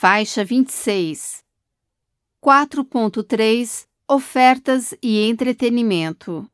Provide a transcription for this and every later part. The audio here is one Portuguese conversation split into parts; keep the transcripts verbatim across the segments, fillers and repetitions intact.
Faixa vinte e seis. quatro ponto três Ofertas e entretenimento.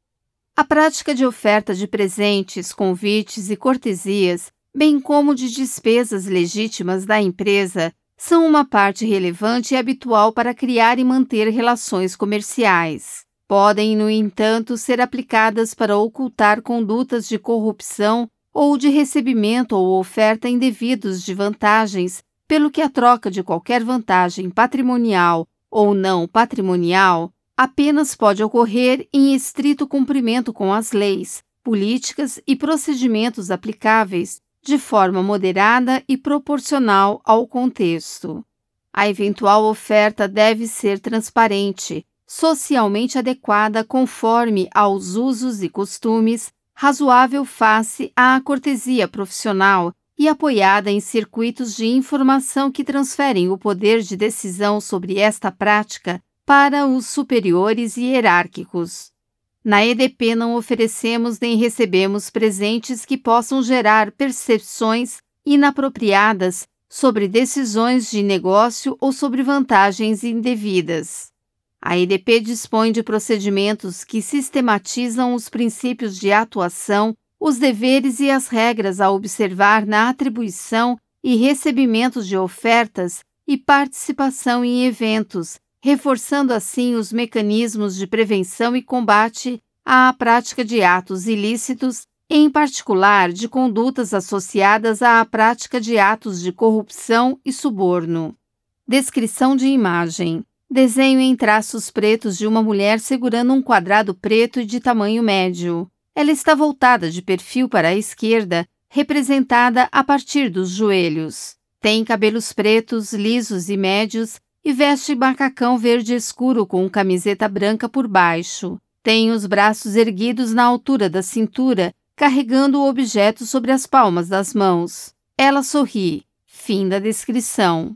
A prática de oferta de presentes, convites e cortesias, bem como de despesas legítimas da empresa, são uma parte relevante e habitual para criar e manter relações comerciais. Podem, no entanto, ser aplicadas para ocultar condutas de corrupção ou de recebimento ou oferta indevidos de vantagens, pelo que a troca de qualquer vantagem patrimonial ou não patrimonial apenas pode ocorrer em estrito cumprimento com as leis, políticas e procedimentos aplicáveis de forma moderada e proporcional ao contexto. A eventual oferta deve ser transparente, socialmente adequada conforme aos usos e costumes, razoável face à cortesia profissional e apoiada em circuitos de informação que transferem o poder de decisão sobre esta prática para os superiores e hierárquicos. Na E D P não oferecemos nem recebemos presentes que possam gerar percepções inapropriadas sobre decisões de negócio ou sobre vantagens indevidas. A E D P dispõe de procedimentos que sistematizam os princípios de atuação, os deveres e as regras a observar na atribuição e recebimento de ofertas e participação em eventos, reforçando assim os mecanismos de prevenção e combate à prática de atos ilícitos, em particular de condutas associadas à prática de atos de corrupção e suborno. Descrição de imagem. Desenho em traços pretos de uma mulher segurando um quadrado preto e de tamanho médio. Ela está voltada de perfil para a esquerda, representada a partir dos joelhos. Tem cabelos pretos, lisos e médios e veste macacão verde escuro com camiseta branca por baixo. Tem os braços erguidos na altura da cintura, carregando o objeto sobre as palmas das mãos. Ela sorri. Fim da descrição.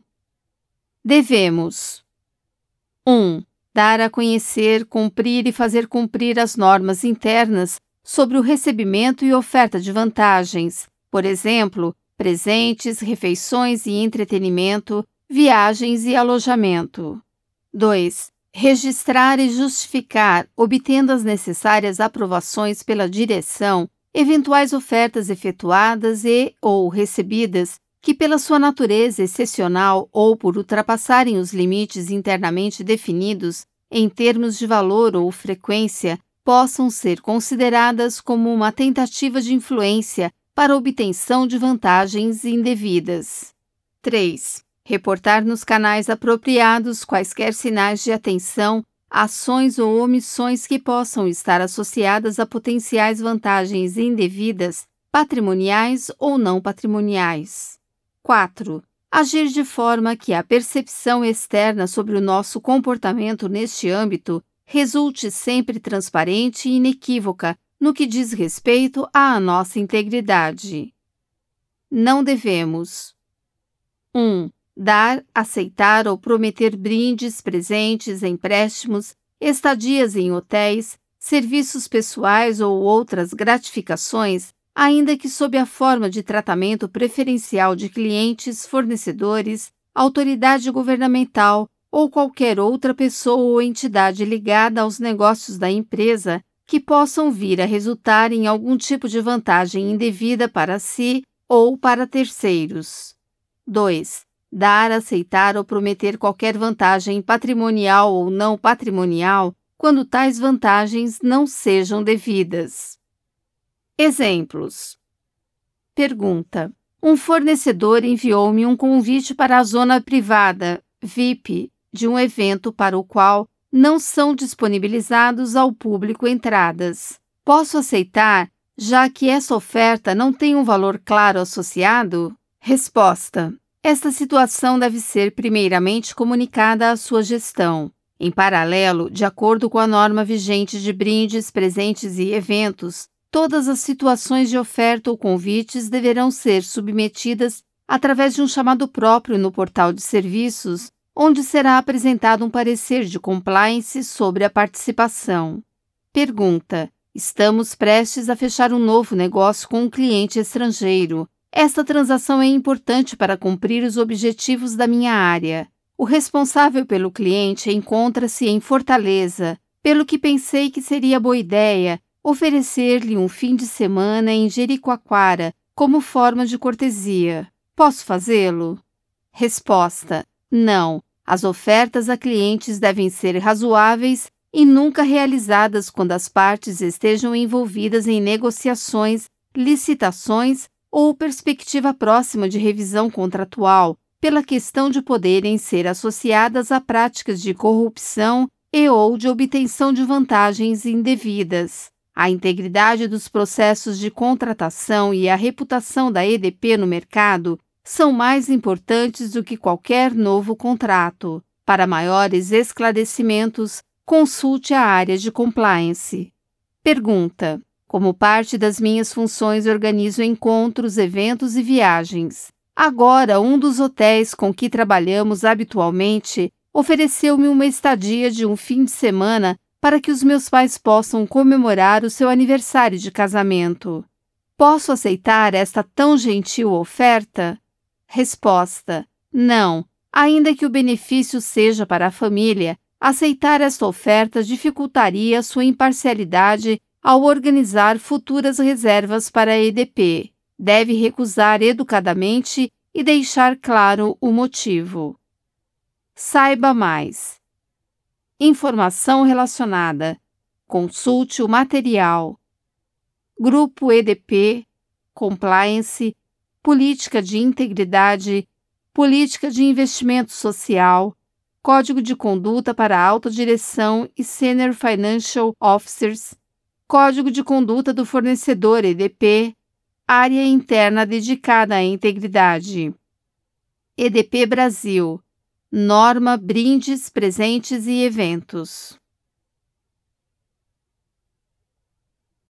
Devemos: um. Dar a conhecer, cumprir e fazer cumprir as normas internas sobre o recebimento e oferta de vantagens, por exemplo, presentes, refeições e entretenimento, viagens e alojamento. dois. Registrar e justificar, obtendo as necessárias aprovações pela direção, eventuais ofertas efetuadas e ou recebidas que, pela sua natureza excepcional ou por ultrapassarem os limites internamente definidos em termos de valor ou frequência, possam ser consideradas como uma tentativa de influência para obtenção de vantagens indevidas. três. Reportar nos canais apropriados quaisquer sinais de atenção, ações ou omissões que possam estar associadas a potenciais vantagens indevidas, patrimoniais ou não patrimoniais. quatro. Agir de forma que a percepção externa sobre o nosso comportamento neste âmbito resulte sempre transparente e inequívoca no que diz respeito à nossa integridade. Não devemos: um. Dar, aceitar ou prometer brindes, presentes, empréstimos, estadias em hotéis, serviços pessoais ou outras gratificações, ainda que sob a forma de tratamento preferencial de clientes, fornecedores, autoridade governamental ou qualquer outra pessoa ou entidade ligada aos negócios da empresa que possam vir a resultar em algum tipo de vantagem indevida para si ou para terceiros. dois. Dar, aceitar ou prometer qualquer vantagem patrimonial ou não patrimonial quando tais vantagens não sejam devidas. Exemplos. Pergunta: um fornecedor enviou-me um convite para a zona privada, V I P, de um evento para o qual não são disponibilizados ao público entradas. Posso aceitar, já que essa oferta não tem um valor claro associado? Resposta: esta situação deve ser primeiramente comunicada à sua gestão. Em paralelo, de acordo com a norma vigente de brindes, presentes e eventos, todas as situações de oferta ou convites deverão ser submetidas através de um chamado próprio no portal de serviços, onde será apresentado um parecer de compliance sobre a participação. Pergunta: estamos prestes a fechar um novo negócio com um cliente estrangeiro. Esta transação é importante para cumprir os objetivos da minha área. O responsável pelo cliente encontra-se em Fortaleza, pelo que pensei que seria boa ideia oferecer-lhe um fim de semana em Jericoacoara como forma de cortesia. Posso fazê-lo? Resposta: não. As ofertas a clientes devem ser razoáveis e nunca realizadas quando as partes estejam envolvidas em negociações, licitações ou perspectiva próxima de revisão contratual, pela questão de poderem ser associadas a práticas de corrupção e ou de obtenção de vantagens indevidas. A integridade dos processos de contratação e a reputação da E D P no mercado são mais importantes do que qualquer novo contrato. Para maiores esclarecimentos, consulte a área de compliance. Pergunta: como parte das minhas funções, organizo encontros, eventos e viagens. Agora, um dos hotéis com que trabalhamos habitualmente ofereceu-me uma estadia de um fim de semana para que os meus pais possam comemorar o seu aniversário de casamento. Posso aceitar esta tão gentil oferta? Resposta: não. Ainda que o benefício seja para a família, aceitar esta oferta dificultaria sua imparcialidade ao organizar futuras reservas para a E D P. Deve recusar educadamente e deixar claro o motivo. Saiba mais. Informação relacionada. Consulte o material. Grupo E D P, Compliance, Política de Integridade, Política de Investimento Social, Código de Conduta para a Alta Direção e Senior Financial Officers, Código de Conduta do Fornecedor E D P, Área Interna dedicada à integridade. E D P Brasil. Norma, brindes, presentes e eventos.